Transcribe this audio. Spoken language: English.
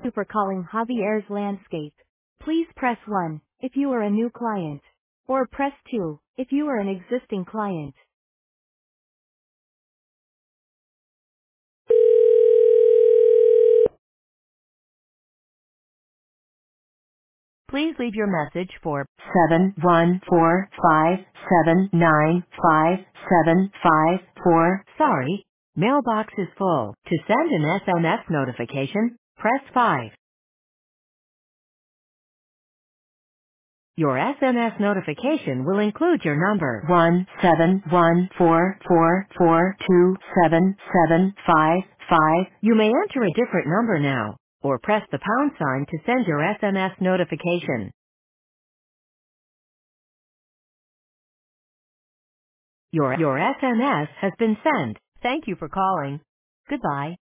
you for calling Javier's Landscape. Please press 1 if you are a new client, or press 2 if you are an existing client. Please leave your message for 71457957554. Sorry, mailbox is full. To send an SMS notification, press 5. Your SMS notification will include your number 17144427755. You may enter a different number now, or press the pound sign to send your SMS notification. Your SMS has been sent. Thank you for calling. Goodbye.